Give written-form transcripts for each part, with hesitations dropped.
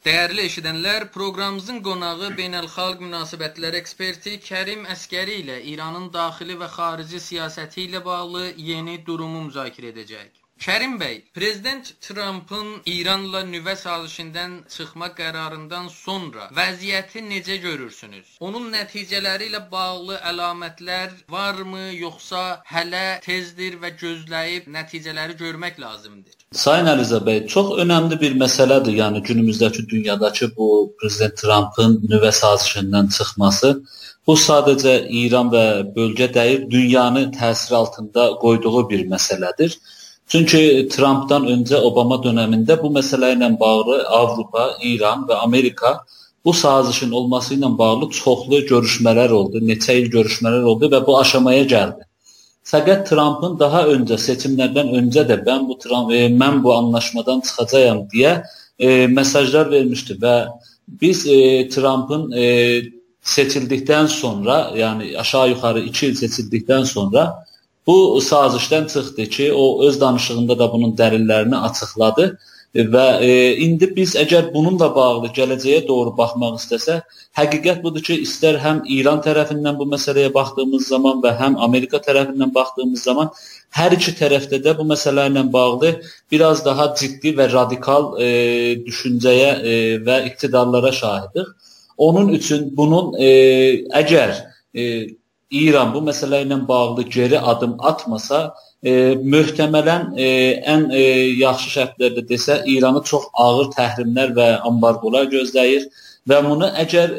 Değerli eşidənlər, proqramımızın qonağı beynəlxalq münasibətlər eksperti Kərim Əskəri ilə İranın daxili və xarici siyasəti ilə bağlı yeni durumu müzakirə edəcək. Kərim bəy, Prezident Trump'ın İranla nüvə sazişindən çıxma qərarından sonra vəziyyəti necə görürsünüz? Onun nəticələri ilə bağlı əlamətlər varmı, yoxsa hələ tezdir və gözləyib nəticələri görmək lazımdır? Sayın Əliza bəy, çox önəmli bir məsələdir, yəni günümüzdəki dünyadakı bu Prezident Trump'ın nüvə sazişindən çıxması. Bu sadəcə İran və bölgə deyil, dünyanı təsir altında qoyduğu bir məsələdir. Çünki Trump'dan öncə Obama dövründə bu məsələ ilə bağlı Avropa, İran və Amerika bu sazişin olması ilə bağlı çoxlu görüşmələr oldu, neçə il görüşmələr oldu və bu aşamaya gəldi. Fəqət Trump'ın daha öncə seçimlərdən öncə də mən bu anlaşmadan çıxacağam deyə mesajlar vermişdi və biz Trump'ın seçildikdən sonra, yəni aşağı yuxarı 2 il seçildikdən sonra bu sazişdən çıxdı ki, o öz danışığında da bunun dəlillərini açıqladı və indi biz əgər bununla bağlı gələcəyə doğru baxmaq istəsə, həqiqət budur ki, istər həm İran tərəfindən bu məsələyə baxdığımız zaman və həm Amerika tərəfindən baxdığımız zaman hər iki tərəfdə də bu məsələ ilə bağlı biraz daha ciddi və radikal düşüncəyə və iqtidarlara şahidik. Onun üçün bunun əgər İran bu məsələ ilə bağlı geri adım atmasa, möhtəmələn ən yaxşı şərtlərdə desə, İranı çox ağır təhrimlər və ambargolar gözləyir və bunu əgər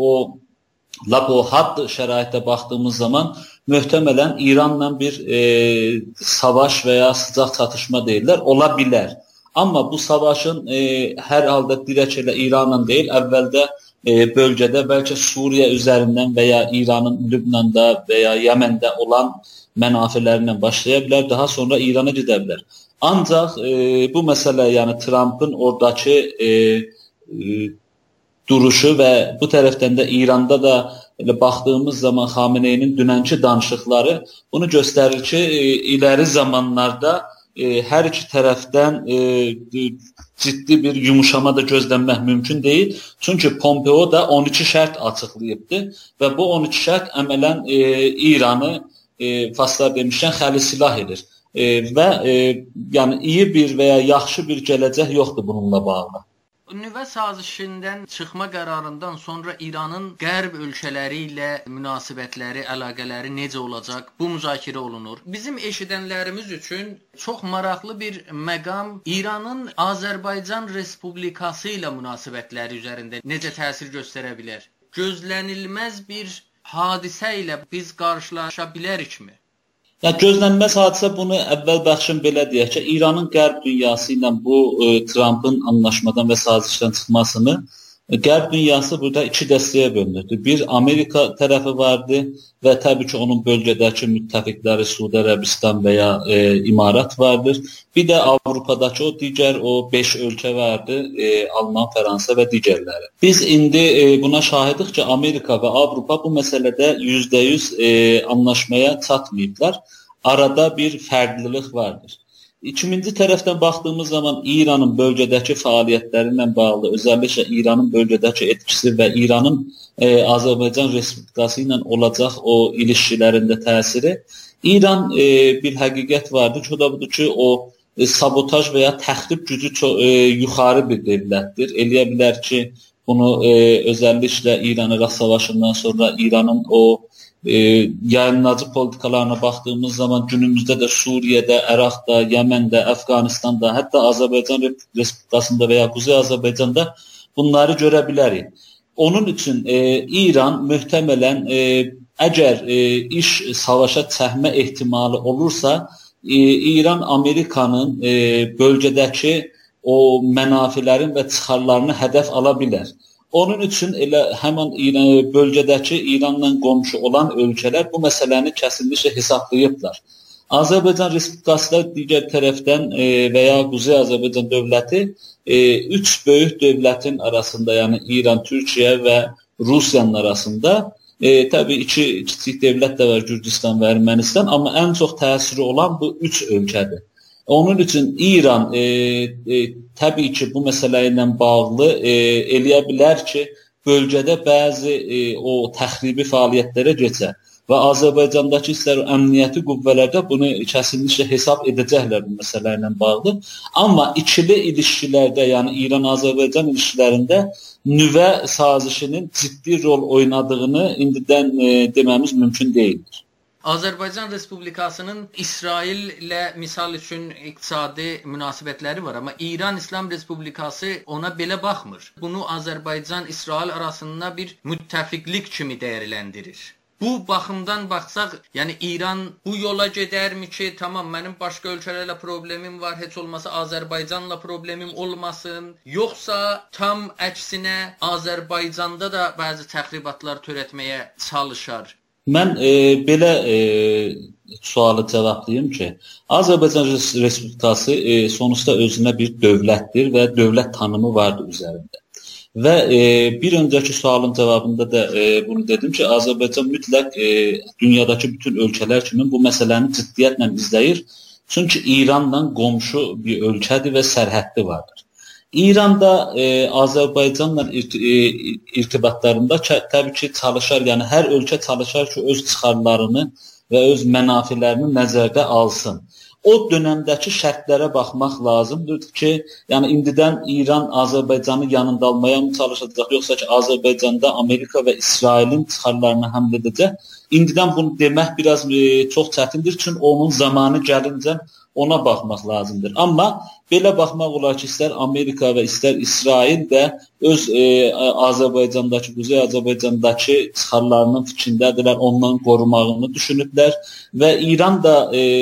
o hadd şəraitdə baxdığımız zaman möhtəmələn İranla bir savaş və ya sıcaq çatışma deyirlər, ola bilər. Amma bu savaşın hər halda dirək elə İranla deyil, əvvəldə bölgədə bəlkə Suriyə üzərindən və ya İranın Lübnanda və ya Yəməndə olan mənafelərindən başlaya bilər, daha sonra İrana gedə bilər. Ancaq bu məsələ, yəni Trump'ın oradakı duruşu və bu tərəfdən də İranda da elə baxdığımız zaman Xameneyinin dünənki danışıqları bunu göstərir ki, iləri zamanlarda hər iki tərəfdən ciddi bir yumuşama da gözlənmək mümkün deyil. Çünki Pompeo da 12 şərt açıqlayıbdı və bu 12 şərt əmələn İranı faslar demişkən xəli silah edir və yəni iyi bir və ya yaxşı bir gələcək yoxdur bununla bağlı. Nüvə sazişindən çıxma qərarından sonra İranın qərb ölkələri ilə münasibətləri, əlaqələri necə olacaq? Bu müzakirə olunur. Bizim eşidənlərimiz üçün çox maraqlı bir məqam İranın Azərbaycan Respublikası ilə münasibətləri üzərində necə təsir göstərə bilər? Gözlənilməz bir hadisə ilə biz qarşılaşa bilərikmi? Ya gözlənilməz hadisə bunu əvvəl bəxşin belə deyək ki, İranın qərb dünyası ilə bu Trump'ın anlaşmadan və sazişdən çıxmasını qərb dünyası burada iki dəstəyə bölünürdü. Bir Amerika tərəfi vardı və təbii ki onun bölgədəki müttəfiqləri Suudi Ərəbistan və ya İmarat vardır. Bir də Avropadakı o digər 5 ölkə vardı, Alman, Fransa və digərləri. Biz indi buna şahidik ki, Amerika və Avropa bu məsələdə %100 anlaşmaya çatmayıblar. Arada bir fərqlilik vardır. İkinci tərəfdən baxdığımız zaman İranın bölgədəki fəaliyyətləri ilə bağlı, özəlliklə İranın bölgədəki etkisi və İranın Azərbaycan Respublikası ilə olacaq o ilişkilərində təsiri. İran bir həqiqət vardır ki, o da budur ki, o sabotaj və ya təxrib gücü çox yuxarı bir dövlətdir. Eləyə bilər ki, bunu özəlliklə İran-İraq savaşından sonra İranın o yayınlayıcı politikalarına baxdığımız zaman günümüzdə də Suriyədə, Əraqda, Yəməndə, Əfqanistanda, hətta Azərbaycan Respublikasında və ya Quzey Azərbaycanda bunları görə bilərik. Onun üçün İran möhtəmələn əgər iş savaşa çəkmə ehtimalı olursa, İran Amerikanın bölgədəki o mənafilərin və çıxarlarını hədəf ala bilər. Onun üçün elə həmin bölgədəki İranla qonşu olan ölkələr bu məsələni kəsinliklə hesablayıblar. Azərbaycan Respublikası da digər tərəfdən və ya Quzey Azərbaycan dövləti 3 böyük dövlətin arasında, yəni İran, Türkiyə və Rusiyanın arasında təbii 2 kiçik dövlət də var, Gürcüstan və Ermənistan, amma ən çox təsiri olan bu 3 ölkədir. Onun üçün İran təbii ki, bu məsələ ilə bağlı eləyə bilər ki, bölgədə bəzi o təxribi fəaliyyətlərə keçə və Azərbaycandakı istər əmniyyəti qüvvələrdə bunu kəsinliklə hesab edəcəklər bu məsələ ilə bağlı. Amma ikili ilişkilərdə, yəni İran-Azərbaycan ilişkilərində nüvə sazişinin ciddi rol oynadığını indidən deməmiz mümkün deyildir. Azərbaycan Respublikasının İsraillə misal üçün iqtisadi münasibətləri var, amma İran İslam Respublikası ona belə baxmır. Bunu Azərbaycan-İsrail arasında bir müttəfiqlik kimi dəyərləndirir. Bu baxımdan baxsaq, yəni İran bu yola gedərmi ki, tamam mənim başqa ölkələrlə problemim var, heç olmasa Azərbaycanla problemim olmasın, yoxsa tam əksinə Azərbaycanda da bəzi təxribatlar törətməyə çalışar? Mən belə sualı cavablayım ki, Azərbaycan Respublikası sonuçta özünə bir dövlətdir və dövlət tanımı vardır üzərində. Və bir öncəki sualın cavabında da bunu dedim ki, Azərbaycan mütləq dünyadakı bütün ölkələr kimi bu məsələni ciddiyyətlə izləyir. Çünki İranla qonşu bir ölkədir və sərhəddi vardır. İranda Azərbaycanla irtibatlarında təbii ki, çalışar, yəni hər ölkə çalışar ki, öz çıxarlarını və öz mənafilərini nəzərdə alsın. O dönəmdəki şərtlərə baxmaq lazımdır ki, yəni indidən İran Azərbaycanı yanında almaya mı çalışacaq, yoxsa ki, Azərbaycanda Amerika və İsrailin çıxarlarını həml edəcək. İndidən bunu demək biraz çox çətindir, çünki onun zamanı gəlincə ona baxmaq lazımdır. Amma belə baxmaq olar ki, istər Amerika və istər İsrail də öz Azərbaycandakı, Quzey Azərbaycandakı çıxarlarının fikrindədirlər, ondan qorumağını düşünüblər və İran da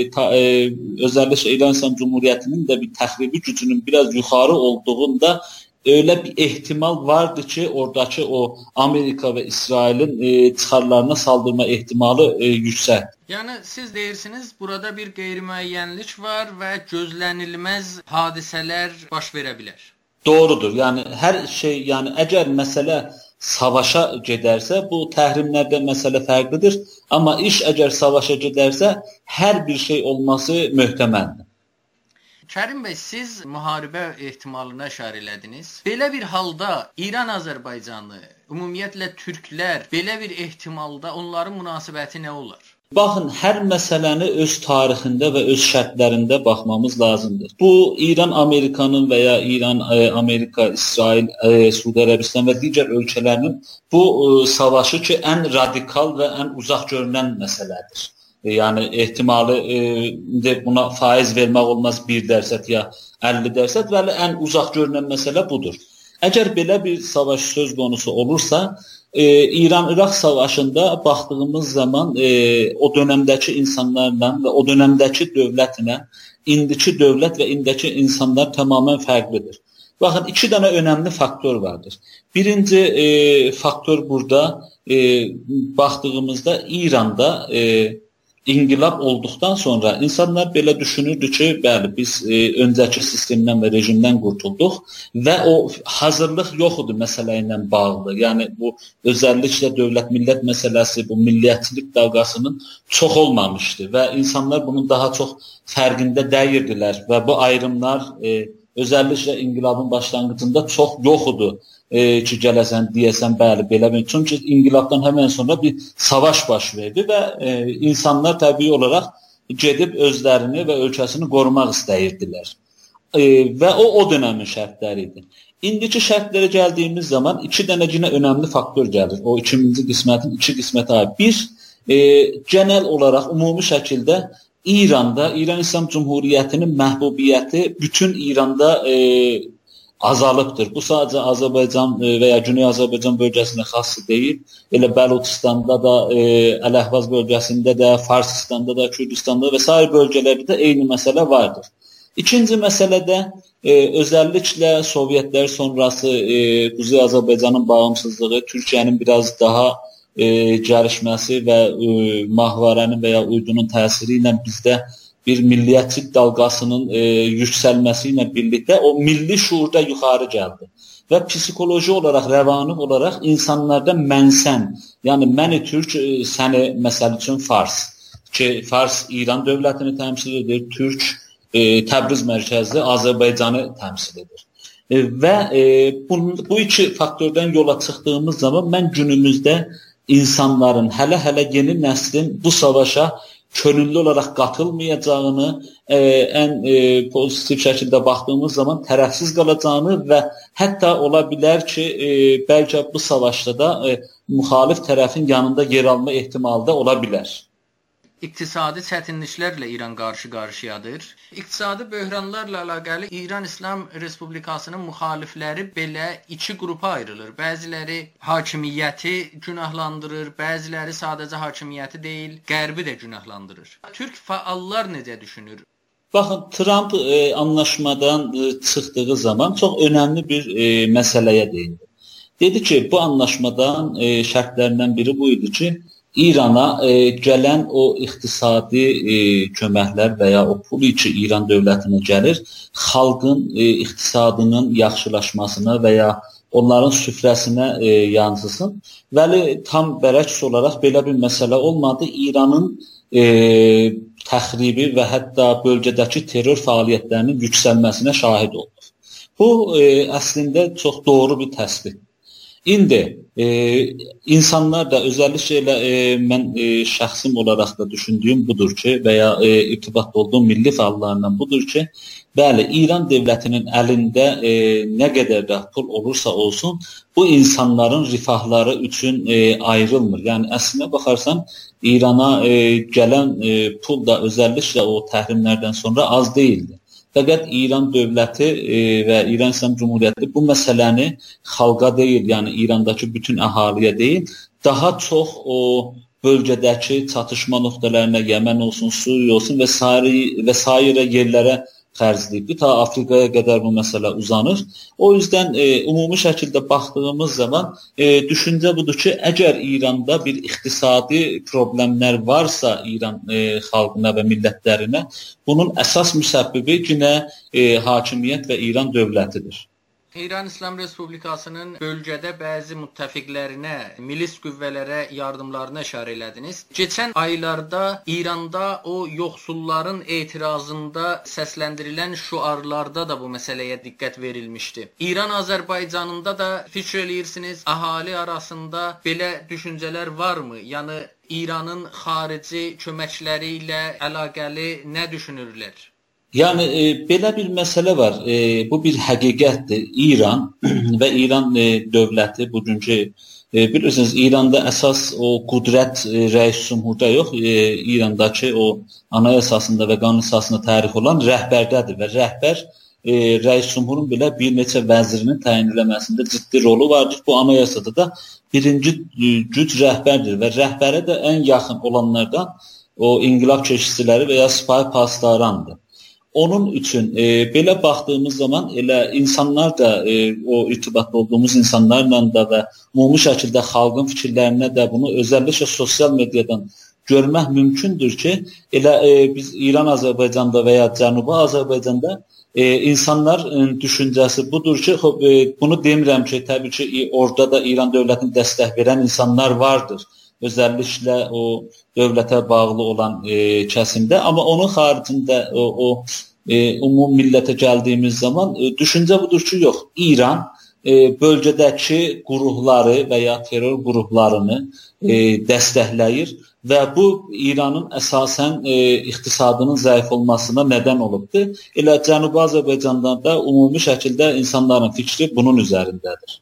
özəlliklə İran İslam Cumhuriyyətinin də bir təxribi gücünün biraz yuxarı olduğunda öyle bir ehtimal vardı ki, oradakı o Amerika ve İsrail'in çıxarlarına saldırma ehtimalı yüksək. Yəni siz deyirsiniz, burada bir qeyri-müəyyənlik var və gözlənilməz hadisələr baş verə bilər. Doğrudur. Yəni hər şey, yəni əgər məsələ savaşa gedərsə, bu təhrimlərdə məsələ fərqlidir. Amma iş əgər savaşa gedərsə, hər bir şey olması möhtəməldir. Kərim bəy, siz müharibə ehtimalına işarə elədiniz. Belə bir halda İran-Azərbaycanı, ümumiyyətlə türklər, belə bir ehtimalda onların münasibəti nə olar? Baxın, hər məsələni öz tarixində və öz şərtlərində baxmamız lazımdır. Bu, İran-Amerikanın və ya İran-Amerika, İsrail, Suudi Ərəbistan və digər ölkələrinin bu savaşı ki, ən radikal və ən uzaq görünən məsələdir. Yəni ehtimalı buna faiz vermək olmaz 1% ya 50% və ən uzaq görünən məsələ budur. Əgər belə bir savaş söz konusu olursa, İran-İraq savaşında baxdığımız zaman o dönəmdəki insanlarla və o dönəmdəki dövlətlə indiki dövlət və indiki insanlar tamamilə fərqlidir. Baxın, iki dənə önəmli faktor vardır. Birinci faktor burada baxdığımızda İranda İnqilab olduqdan sonra insanlar belə düşünürdü ki, bəli, biz öncəki sistemdən və rejimdən qurtulduq və o hazırlıq yox idi məsələ ilə bağlı. Yəni bu özəlliklə dövlət-millət məsələsi, bu milliyyətçilik dalğasının çox olmamışdı və insanlar bunun daha çox fərqində dəyirdilər və bu ayrımlar özəlliklə inqilabın başlanğıcında çox yox idi. Ki gələsən, deyəsən, bəli, belə mi? Çünki inqilabdan həmən sonra bir savaş baş verdi və insanlar təbii olaraq gedib özlərini və ölkəsini qorumaq istəyirdilər. Və o dönəmin şərtləri idi. İndiki şərtlərə gəldiyimiz zaman iki dənə yine önəmli faktor gəlir. O 2000-ci qismətin iki qismətə aid. Bir, genel olaraq, ümumi şəkildə İranda, İran İslam Cumhuriyyətinin məhbubiyyəti bütün İranda azalıbdır. Bu sadəcə Azərbaycan və ya Güney Azərbaycan bölgəsinə xas deyil. Elə Bəluçistanda da, Ələhvaz bölgəsində də, Farsistanda da, Kürdistanda və sair bölgələrdə də eyni məsələ vardır. İkinci məsələdə özəlliklə Sovyetlər sonrası Quzey Azərbaycanın bağımsızlığı, Türkiyənin biraz daha gəlişməsi və Mahvarənin və ya Uydunun təsiri ilə bizdə bir milliyyətçilik dalğasının yüksəlməsi ilə birlikdə o milli şuurda yuxarı gəldi. Və psixoloji olaraq, rəvani olaraq insanlarda mənsən, yəni məni türk, səni məsəl üçün fars. Ki, fars İran dövlətini təmsil edir, türk Təbriz mərkəzli Azərbaycanı təmsil edir. Və bu iki faktordan yola çıxdığımız zaman mən günümüzdə insanların, hələ yeni nəslin bu savaşa könüllü olaraq qatılmayacağını, ən pozitiv şəkildə baxdığımız zaman tərəfsiz qalacağını və hətta ola bilər ki, bəlkə bu savaşda da müxalif tərəfin yanında yer alma ehtimalı da ola bilər. İqtisadi çətinliklərlə İran qarşı-qarşıyadır. İqtisadi böhranlarla əlaqəli İran İslam Respublikasının müxalifləri belə iki qrupa ayrılır. Bəziləri hakimiyyəti günahlandırır, bəziləri sadəcə hakimiyyəti deyil, Qərbi də günahlandırır. Türk fəallar necə düşünür? Baxın, Trump anlaşmadan çıxdığı zaman çox önəmli bir məsələyə değindi. Dedi ki, bu anlaşmadan şərtlərindən biri bu idi ki, İrana gələn o iqtisadi köməklər və ya o pul ki İran dövlətinə gəlir, xalqın iqtisadının yaxşılaşmasına və ya onların süfrəsinə yansısın. Bəli, tam bərəks olaraq belə bir məsələ olmadı. İranın təxribi və hətta bölgədəki terror fəaliyyətlərinin yüksəlməsinə şahid olduq. Bu əslində çox doğru bir təsbit. İndi insanlar da özəlliklə mən şəxsim olaraq da düşündüyüm budur ki və ya irtibatda olduğum milli fəallarla budur ki, bəli, İran dövlətinin əlində nə qədər də pul olursa olsun, bu insanların rifahları üçün ayrılmır. Yəni əslinə baxarsan, İrana gələn pul da özəlliklə o təhrimlərdən sonra az deyildi. Fəqət İran dövləti və İran İslam Cumhuriyyəti bu məsələni xalqa deyil, yəni İrandakı bütün əhaliyə deyil, daha çox o bölgədəki çatışma nöqtələrinə, Yəmən olsun, Suriya olsun və sairə yerlərə xərcləyib. Ta Afrikaya qədər bu məsələ uzanır. O yüzdən ümumi şəkildə baxdığımız zaman düşüncə budur ki, əgər İranda bir iqtisadi problemlər varsa İran xalqına və millətlərinə, bunun əsas müsəbbibi yenə hakimiyyət və İran dövlətidir. İran İslam Respublikasının bölgədə bəzi müttəfiqlərinə, milis qüvvələrə yardımlarına işarə elədiniz. Keçən aylarda İranda o yoxsulların etirazında səsləndirilən şüarlarda da bu məsələyə diqqət verilmişdi. İran Azərbaycanında da fikir eləyirsiniz, əhali arasında belə düşüncələr varmı? Yəni İranın xarici köməkləri ilə əlaqəli nə düşünürlər? Yəni belə bir məsələ var. Bu bir həqiqətdir. İran və İran dövləti bugünkü bilirsiniz İranda əsas o qüdrət rəis cümhurda yox, İrandakı o anayasasında və qanun əsasında tərif olan rəhbərdədir və rəhbər rəis cümhurun belə bir neçə vəzirinin təyin edilməsində ciddi rolu vardır. Bu anayasada da birinci güc rəhbərdir və rəhbərə də ən yaxın olanlardan o inqilab keşikçiləri və ya sipahi pasdarandır. Onun üçün belə baxdığımız zaman elə insanlar da o irtibatda olduğumuz insanlarla da və ümumi şəkildə xalqın fikirlərinə də bunu özəlliklə sosial mediadan görmək mümkündür ki, elə biz İran Azərbaycanda və ya Cənubi Azərbaycanda insanların düşüncəsi budur ki, bunu demirəm ki, təbii ki, orada da İran dövlətini dəstək verən insanlar vardır. Özəlliklə o dövlətə bağlı olan kəsimdə, amma onun xaricində ümum millətə gəldiyimiz zaman düşüncə budur ki, yox, İran bölgədəki qurumları və ya terror qurumlarını dəstəkləyir və bu İranın əsasən iqtisadının zəif olmasına nədən olubdur. Elə Cənubi Azərbaycanda da ümumi şəkildə insanların fikri bunun üzərindədir.